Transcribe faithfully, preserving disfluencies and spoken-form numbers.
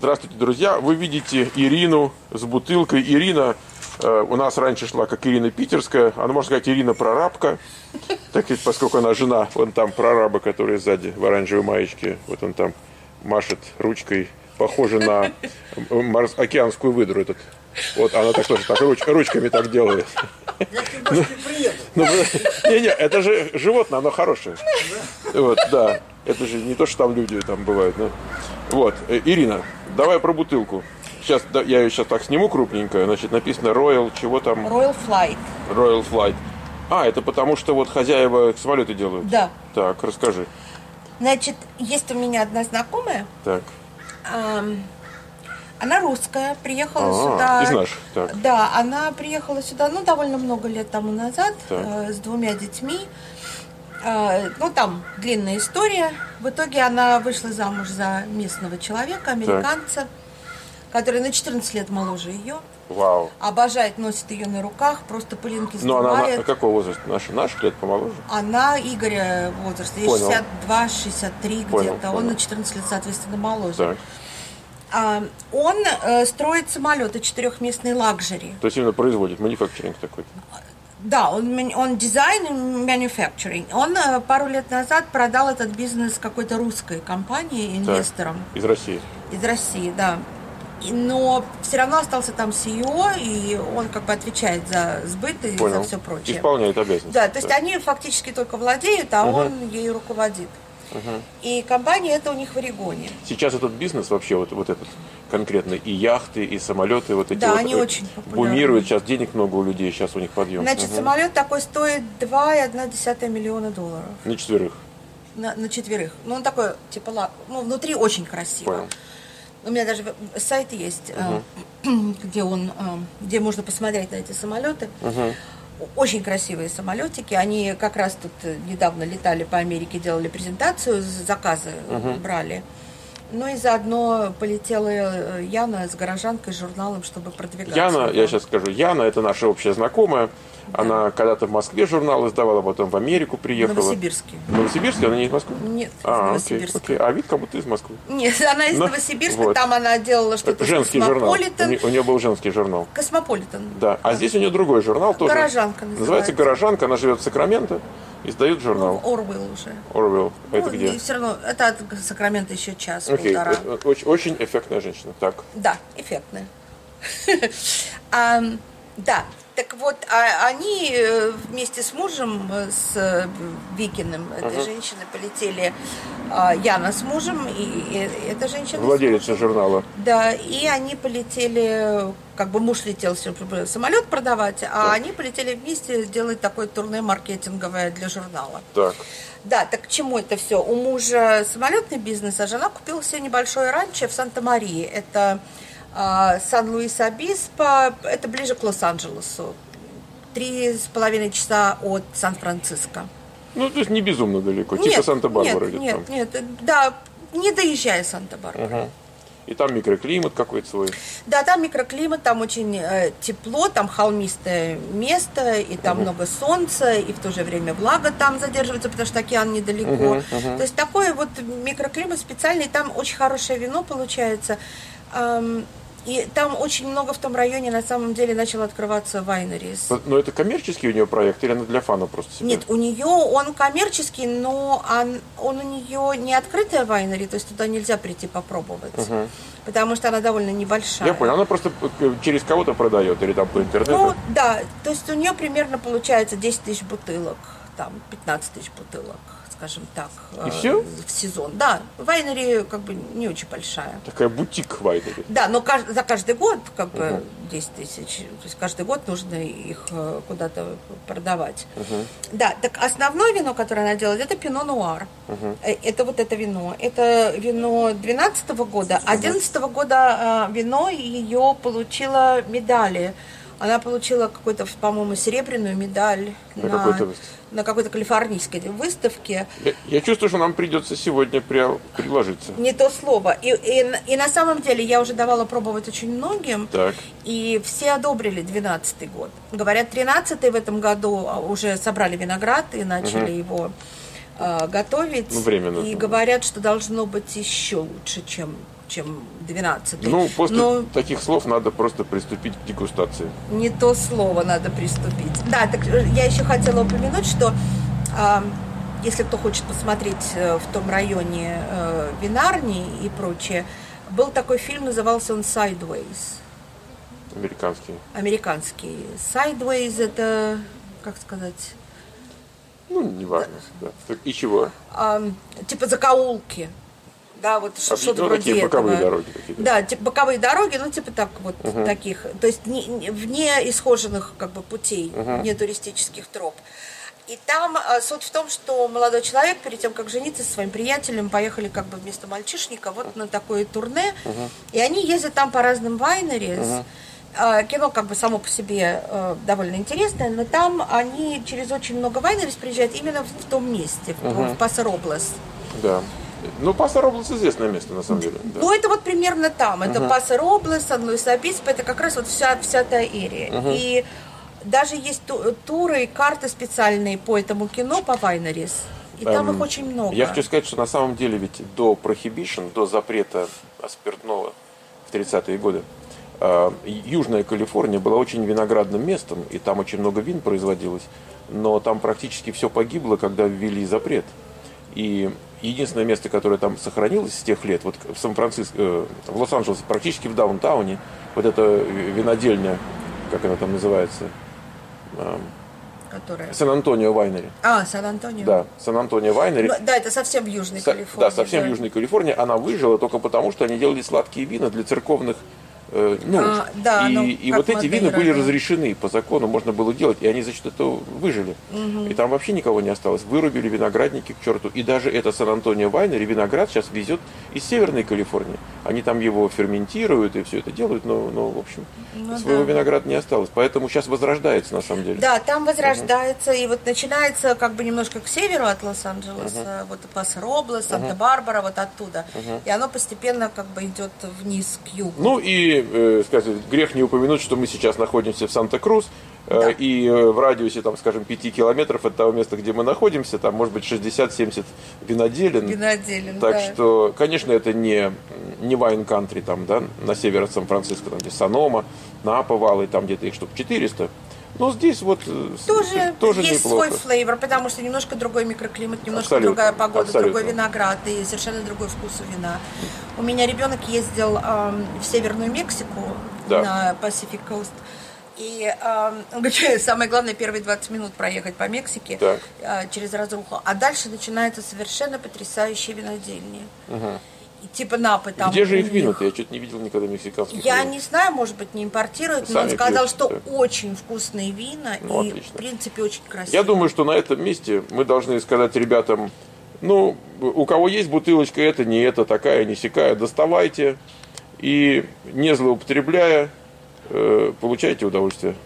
Здравствуйте, друзья. Вы видите Ирину с бутылкой. Ирина э, у нас раньше шла как Ирина Питерская. Она, можно сказать, Ирина прорабка. Так ведь, поскольку она жена вон там прораба, который сзади в оранжевой маечке. Вот он там машет ручкой. Похоже на морс... океанскую выдру этот. Вот она так тоже так руч... ручками так делает. Ну, ну, не, не, это же животное, оно хорошее. Вот, да. Это же не то, что там люди там бывают. Да? Вот, Ирина, давай про бутылку. Сейчас да, я ее сейчас так сниму крупненько. Значит, написано Royal, чего там? Royal Flight. Royal Flight. А, это потому что вот хозяева самолеты делают? Да. Так, расскажи. Значит, есть у меня одна знакомая. Так. Эм, она русская, приехала А-а, сюда. из наших, так. Да, она приехала сюда, ну, довольно много лет тому назад, э, с двумя детьми. Э, ну, там длинная история. В итоге она вышла замуж за местного человека, американца, так. который на четырнадцать лет моложе ее. Вау. Обожает, носит ее на руках, просто пылинки сдувает. Ну, она какого возраста? Наших, наших лет помоложе? Она Игоря возраста, ей шестьдесят два шестьдесят три где-то, он на четырнадцать лет, соответственно, моложе. Так. А, он э, строит самолеты четырехместный лакжери. То есть именно производит, манифакторинг такой-то? Да, он, он дизайн и manufacturing. Он э, пару лет назад продал этот бизнес какой-то русской компании, инвесторам. Так. Из России? Из России, да. Но все равно остался там си и о, и он как бы отвечает за сбыт и Понял. за все прочее. Исполняет обязанности. Да, то есть да. они фактически только владеют, а угу. он ею руководит. Угу. И компания это у них в Орегоне. Сейчас этот бизнес вообще, вот, вот этот конкретно, и яхты, и самолеты, вот эти да, вот они очень популярны. Бумируют, сейчас денег много у людей, сейчас у них подъем. Значит, угу. самолет такой стоит два и одна десятая миллиона долларов. На четверых? На, на четверых. Ну, он такой, типа, ну, внутри очень красиво. Понял. У меня даже сайт есть, uh-huh. где он, где можно посмотреть на эти самолеты. Uh-huh. Очень красивые самолетики. Они как раз тут недавно летали по Америке, делали презентацию, заказы uh-huh. брали. Ну и заодно полетела Яна с горожанкой, с журналом, чтобы продвигаться. Яна, я сейчас скажу, Яна это наша общая знакомая. Да. Она когда-то в Москве журнал издавала, потом в Америку приехала. В Новосибирске. В Новосибирске? Она не из Москвы? Нет, а, из Новосибирска. Окей, окей. А вид как будто из Москвы. Нет, она из Но... Новосибирска, вот. Там она делала что-то женский с журнал. У нее был женский журнал. Космополитен. Да, а да. здесь у нее другой журнал тоже. Горожанка называется. Называется «Горожанка», она живет в Сакраменто. Издают журнал. Ну, Орвелл уже. Орвелл. Ну, это где? И все равно, это от Сакрамента еще час, okay. полтора. Очень, очень эффектная женщина. Так. Да, эффектная. Да, так вот, они вместе с мужем, с Викиным, этой женщиной, полетели, Яна с мужем, и эта женщина... Владелица журнала. Да, и они полетели, как бы муж летел, чтобы самолет продавать, а они полетели вместе сделать такое турне маркетинговое для журнала. Так. Да, так к чему это все? У мужа самолетный бизнес, а жена купила себе небольшое ранчо в Санта-Марии. Это э, Сан-Луис-Обиспо, это ближе к Лос-Анджелесу. Три с половиной часа от Сан-Франциско. Ну, то есть не безумно далеко, нет, типа Санта-Барбара. Нет, нет, нет, да, не доезжая Санта-Барбара. Угу. И там микроклимат какой-то свой. Да, там микроклимат, там очень э, тепло, там холмистое место, и там uh-huh. много солнца, и в то же время влага там задерживается, потому что океан недалеко. Uh-huh, uh-huh. То есть такой вот микроклимат специальный, там очень хорошее вино получается. Эм, и там очень много в том районе на самом деле начало открываться вайнерис. Но это коммерческий у нее проект или она для фана просто себе? Нет, у нее он коммерческий, но он, он у нее не открытая вайнери, то есть туда нельзя прийти попробовать, угу. потому что она довольно небольшая. Я понял, она просто через кого-то продает или там по интернету? Ну да, то есть у нее примерно получается десять тысяч бутылок, там пятнадцать тысяч бутылок. Скажем так, и все? В сезон. Да, вайнери как бы не очень большая. Такая бутик вайнери. Да, но за каждый год как бы uh-huh. десять тысяч. То есть каждый год нужно их куда-то продавать. Uh-huh. Да, так основное вино, которое она делает, это пино нуар. Uh-huh. Это вот это вино. Это вино двенадцатого года. одиннадцатого года вино ее получило медали. Она получила какую-то, по-моему, серебряную медаль на, на, какой-то... на какой-то калифорнийской выставке. Я, я чувствую, что нам придется сегодня приложиться. Не то слово. И, и, и на самом деле я уже давала пробовать очень многим, так. и все одобрили двенадцатый год. Говорят, тринадцатый в этом году уже собрали виноград и начали угу. его э, готовить. Ну, время и нужно. говорят, что должно быть еще лучше, чем, чем двенадцатый. Ну, после Но таких слов надо просто приступить к дегустации. не то слово надо приступить. Да, так я еще хотела упомянуть, что э, если кто хочет посмотреть э, в том районе э, винарни и прочее, был такой фильм, назывался он «Sideways». Американский. Американский. «Sideways» — это, как сказать... Ну, неважно. Да. Так, и чего? А, типа закоулки. Да, вот а, что-то ну, вроде такие этого. боковые дороги какие-то. Да, типа боковые дороги, ну, типа так вот, угу. таких. То есть не, не, вне исхоженных как бы путей, угу. вне туристических троп. И там а, суть в том, что молодой человек, перед тем, как жениться со своим приятелем, поехали как бы вместо мальчишника вот на такое турне. Угу. И они ездят там по разным вайнерис. Угу. Кино как бы само по себе э, довольно интересное, но там они через очень много вайнерис приезжают именно в, в том месте, в, uh-huh. в Пасо-Роблес. Да. Ну, Пасо-Роблес известное место, на самом деле. Да. Ну, это вот примерно там. Это uh-huh. Пасо-Роблес, Сан-Луис-Обиспо, это как раз вот вся, вся та эрия. Uh-huh. И даже есть ту- туры и карты специальные по этому кино, по вайнерис. И um, там их очень много. Я хочу сказать, что на самом деле ведь до Prohibition, до запрета спиртного в тридцатые годы, Южная Калифорния была очень виноградным местом, и там очень много вин производилось, но там практически все погибло, когда ввели запрет. И единственное место, которое там сохранилось с тех лет, вот в Сан-Франциско, э, в Лос-Анджелесе, практически в даунтауне, вот эта винодельня, как она там называется? Э, Которая? Сан-Антонио Вайнери. А, Сан-Антонио. Да, Сан-Антонио Вайнери. Ну, да, это совсем в Южной Со- Калифорнии. Да, совсем да. в Южной Калифорнии. Она выжила только потому, что они делали сладкие вина для церковных Ну, а, да, и ну, и вот эти Мадейра, вина были да. разрешены по закону, можно было делать, и они за счет этого выжили. Угу. И там вообще никого не осталось. Вырубили виноградники к черту. И даже это Сан-Антонио Вайнери виноград сейчас везет из Северной Калифорнии. Они там его ферментируют и все это делают, но, но в общем, ну, своего да. винограда не осталось. Поэтому сейчас возрождается на самом деле. Да, там возрождается, угу. и вот начинается как бы немножко к северу от Лос-Анджелеса, угу. вот Пасо-Роблес, Санта-Барбара, вот оттуда. Угу. И оно постепенно как бы идет вниз к югу. Ну и, э, сказать, грех не упомянуть, что мы сейчас находимся в Санта-Крус, да. э, и э, в радиусе, там, скажем, пяти километров от того места, где мы находимся, там, может быть, шестьдесят-семьдесят виноделин. Виноделин, Так да. что, конечно, это не, не вайн-кантри, там, да, на север от Сан-Франциско, там, где Санома, Напа, Валлы, там где-то их штук четыреста. Но здесь вот тоже, тоже есть неплохо. свой флейвор, потому что немножко другой микроклимат, немножко абсолютно, другая погода, абсолютно. другой виноград и совершенно другой вкус у вина. У меня ребенок ездил эм, в Северную Мексику, да. на Pacific Coast. И эм, он говорит, самое главное первые двадцать минут проехать по Мексике э, через разруху, а дальше начинаются совершенно потрясающие винодельни. Угу. И типа Напы там. Где же их вина-то? Я что-то не видел никогда мексиканских. Я вин. не знаю, может быть, не импортируют, но он сказал, что да. очень вкусные вина ну, и, отлично. В принципе, очень красивые. Я думаю, что на этом месте мы должны сказать ребятам, ну, у кого есть бутылочка, это не это, такая, не сякая, доставайте и, не злоупотребляя, э, получайте удовольствие.